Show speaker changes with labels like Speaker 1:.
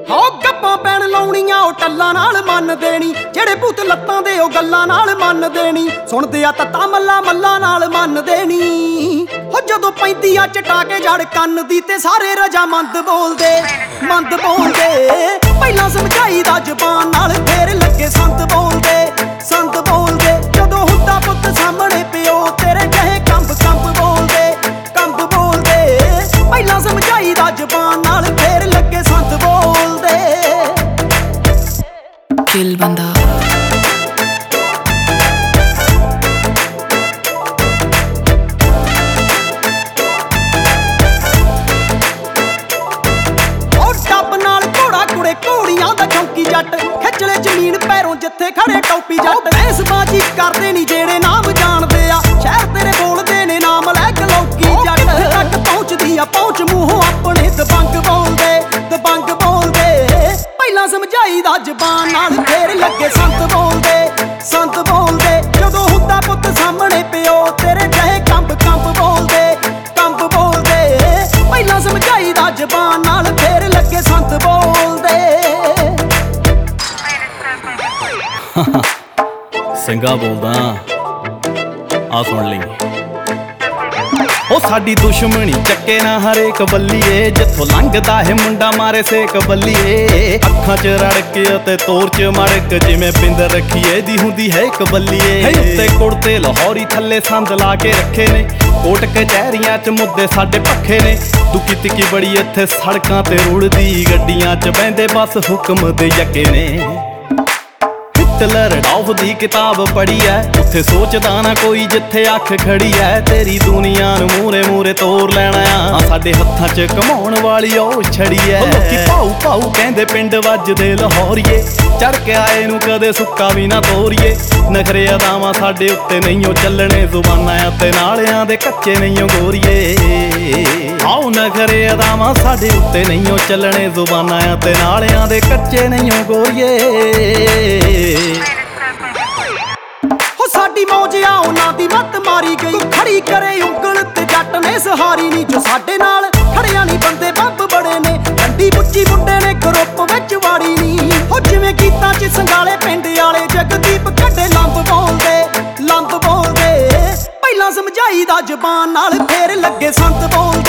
Speaker 1: ਹੋ ਗੱਪਾਂ ਪੈਣ ਲਾਉਣੀਆਂ ਉਹ ਟੱਲਾਂ ਨਾਲ ਮੰਨ ਦੇਣੀ, ਜਿਹੜੇ ਭੂਤ ਲੱਤਾਂ ਦੇ ਉਹ ਗੱਲਾਂ ਨਾਲ ਮੰਨ ਦੇਣੀ, ਸੁਣਦੇ ਆ ਤੱਤਾ ਮੱਲਾ ਮੱਲਾ ਨਾਲ ਮੰਨ ਦੇਣੀ। ਹੋ ਜਦੋਂ ਪੈਂਦੀ ਆ ਚਟਾ ਕੇ ਜੜ ਕੰਨ ਦੀ ਤੇ ਸਾਰੇ ਰਜਾਮੰਦ ਬੋਲਦੇ ਮੰਦ ਬੋਲਦੇ। ਪਹਿਲਾਂ ਸਮਝਾਈਦਾ ਜ਼ਬਾਨ ਨਾਲ ਫੇਰ ਲੱਗੇ ਸੰਤ ਬੋਲਦੇ ਸੰਤ ਬੋਲਦੇ। ਜਦੋਂ ਹੁੰਦਾ ਪੁੱਤ ਸਾਹਮਣੇ ਪਿਓ ਤੇਰੇ ਕਹੇ ਕੰਬ ਕੰਬ ਬੋਲਦੇ ਕੰਬ ਬੋਲਦੇ। ਪਹਿਲਾਂ ਸਮਝਾਈਦਾ ਜ਼ਬਾਨ ਨਾਲ ਫੇਰ ਲੱਗੇ ਸੰਤ ਬੋਲਦੇ।
Speaker 2: ਦਿਲ ਬੰਦਾ ਘੋੜੀਆਂ ਦਾ ਚੌਂਕੀ ਜੱਟ ਖਿੱਚਲੇ ਜ਼ਮੀਨ ਪੈਰੋਂ ਜਿੱਥੇ ਖੜੇ ਟੋਪੀ ਜੱਟ। ਬੈਂਸਬਾਜੀ ਕਰਦੇ ਨੀ ਜਿਹੜੇ ਨਾਮ ਜਾਣਦੇ ਆ, ਸ਼ਹਿਰ ਤੇਰੇ ਬੋਲਦੇ ਨੇ ਨਾਮ ਲੈ ਗਲੋਕੀ ਜੱਟ। ਤੱਕ ਪਹੁੰਚਦੀ ਆ ਪਹੁੰਚ ਮੂੰਹੋਂ ਆਪਣੇ ਦਬੰਗ ਬੋਲਦੇ ਦਬੰਗ ਬੋਲਦੇ। ਪਹਿਲਾਂ ਸਮਝਾਈਦਾ ਜ਼ਬਾਨ ਨਾਲ ਫੇਰ ਲੱਗੇ ਸੰਤ ਬੋਲਦੇ ਸੰਤ ਬੋਲਦੇ। ਜਦੋਂ ਹੁੰਦਾ ਪੁੱਤ ਸਾਹਮਣੇ ਪਿਓ ਤੇਰੇ ਕਹੇ ਕੰਬ ਕੰਬ ਬੋਲਦੇ ਕੰਬ ਬੋਲਦੇ। ਪਹਿਲਾਂ ਸਮਝਾਈਦਾ ਜ਼ਬਾਨ ਨਾਲ ਫੇਰ ਲੱਗੇ ਸੰਤ ਬੋਲਦੇ।
Speaker 3: ਸਿੰਘਾ ਬੋਲਦਾ ਆ ਸੁਣ ਲਈ। ਉਹ ਸਾਡੀ ਦੁਸ਼ਮਣੀ ਚੱਕੇ ਨਾ ਹਰੇਕ ਬੱਲੀਏ, ਜਿੱਥੋਂ ਲੰਘਦਾ ਹੈ ਮੁੰਡਾ ਮਾਰੇ ਸੇਕ ਬੱਲੀਏ। ਅੱਖਾਂ 'ਚ ਰੜਕ ਅਤੇ ਤੋਰ 'ਚ ਮੜਕ, ਜਿਵੇਂ ਪਿੰਦ ਰੱਖੀਏ ਦੀ ਹੁੰਦੀ ਹੈ ਇੱਕ ਬੱਲੀਏ। ਉੱਤੇ ਕੁੜਤੇ ਲਾਹੌਰੀ ਥੱਲੇ ਸੰਦ ਲਾ ਕੇ ਰੱਖੇ ਨੇ, ਕੋਟ ਕਚਹਿਰੀਆਂ 'ਚ ਮੁੱਦੇ ਸਾਡੇ ਪੱਖੇ ਨੇ। ਦੁੱਕੀ ਤਿੱਕੀ ਬੜੀ ਇੱਥੇ ਸੜਕਾਂ ਤੇ ਰੁੜਦੀ, ਗੱਡੀਆਂ 'ਚ ਬਹਿੰਦੇ ਬਸ ਹੁਕਮ ਦੇ ਯੱਕੇ ਨੇ। ਹਿਟਲਰ ਡੌਫ ਦੀ ਕਿਤਾਬ ਪੜ੍ਹੀ ਐ, ਉੱਥੇ ਸੋਚਦਾ ਨਾ ਕੋਈ ਜਿੱਥੇ ਅੱਖ ਖੜੀ ਐ। ਤੇਰੀ ਦੁਨੀਆ ਨੂੰ ਮੂਰੇ ਮੂਰੇ ਤੋਰ ਲੈਣਾ ਆ, ਸਾਡੇ ਹੱਥਾਂ 'ਚ ਕਮਾਉਣ ਵਾਲੀ ਉਹ ਛੜੀ ਐ। ਲੋਕੀ ਭਾਊ ਭਾਊ ਕਹਿੰਦੇ ਪਿੰਡ ਵੱਜਦੇ ਲਾਹੌਰੀਏ, ਚੜ ਕੇ ਆਏ ਨੂੰ ਕਦੇ ਸੁੱਕਾ ਵੀ ਨਾ ਤੋਰੀਏ। ਨਖਰੇ ਅਦਾਵਾਂ ਸਾਡੇ ਉੱਤੇ ਨਹੀਂਓ ਚੱਲਣੇ, ਜ਼ੁਬਾਨਾਂ ਉੱਤੇ ਨਾਲਿਆਂ ਦੇ ਕੱਚੇ ਨਹੀਂਓ ਗੋਰੀਏ। ਆਓ ਨਖਰੇ ਅਦਾਵਾਂ ਸਾਡੇ ਉੱਤੇ ਨਹੀਂਓ ਚੱਲਣੇ, ਜ਼ੁਬਾਨਾਂ ਉੱਤੇ ਨਾਲਿਆਂ ਦੇ ਕੱਚੇ ਨਹੀਂਓ ਗੋਰੀਏ।
Speaker 1: ਹੋ ਸਾਡੀ ਮੌਜ ਆ ਉਹਨਾਂ ਦੀ ਮੱਤ ਮਾਰੀ ਗਈ, ਖੜੀ ਕਰੇ ਉਂਗਲ ਤੇ ਜੱਟ ਨੇ ਸਹਾਰੀ ਨੀ। ਜੋ ਸਾਡੇ ਨਾਲ ਖੜਿਆ ਨੀ ਬੰਦੇ ਬੰਬ ਬੜੇ ਨੇ, ਡੰਡੀ ਬੁੱਚੀ ਮੁੰਡੇ ਨੇ ਗਰੁੱਪ ਵਿੱਚ ਵਾੜੀ ਨੀ। ਹੋ ਜਿਵੇਂ ਗੀਤਾਂ 'ਚ ਸੰਗਾਲੇ ਪਿੰਡ ਵਾਲੇ ਜਗਦੀਪ ਕੱਢੇ ਲੰਬ ਬੋਲਦੇ ਲੰਬ ਬੋਲਦੇ। ਪਹਿਲਾਂ ਸਮਝਾਈਦਾ ਜ਼ਬਾਨ ਨਾਲ ਫੇਰ ਲੱਗੇ ਸੰਤ ਬੋਲਦੇ